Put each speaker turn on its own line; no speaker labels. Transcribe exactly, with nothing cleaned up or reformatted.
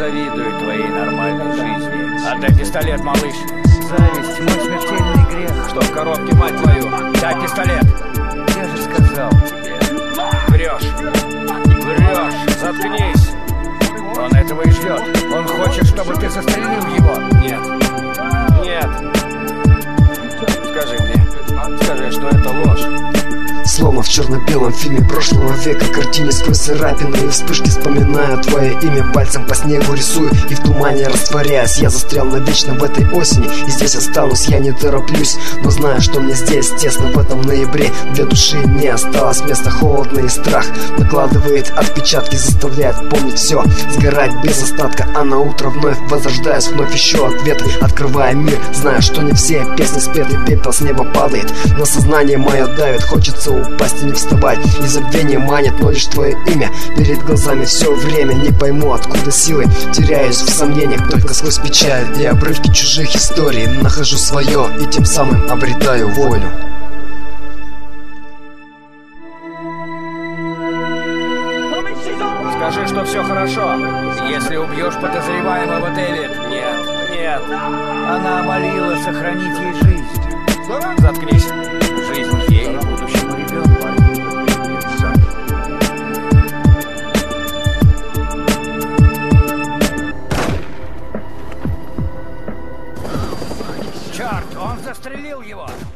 завидую твоей нормальной жизни. Отдай пистолет, малыш.
Зависть, мой смертельный грех.
Что в коробке, мать твою? Дай пистолет.
Я же сказал тебе.
Врешь. Врешь. Заткнись. Он этого и ждет. Он хочет, чтобы ты застрелил его. Нет. Нет. Скажи мне. Скажи, что это ложь.
Словно в черно-белом фильме прошлого века, картине сквозь царапины и вспышки вспоминаю твое имя, пальцем по снегу рисую и в тумане растворяюсь. Я застрял навечно в этой осени, и здесь останусь, я не тороплюсь, но знаю, что мне здесь тесно в этом ноябре. Для души не осталось места, холодно и страх накладывает отпечатки, заставляет помнить все, сгорать без остатка, а на утро вновь возрождаюсь, вновь ищу ответы, открывая мир, зная, что не все песни спеты, пепел с неба падает, на сознание мое давит, хочется упасть и не вставать. И забвение манит, но лишь твое имя перед глазами все время. Не пойму, откуда силы, теряюсь в сомнениях, только сквозь печаль и обрывки чужих историй нахожу свое и тем самым обретаю волю.
Скажи, что все хорошо. Если убьешь подозреваемого, Дэвид. Нет, нет.
Она молила сохранить ей жизнь.
Заткнись. Жизнь ей и будущему ребенку. Черт, он застрелил его.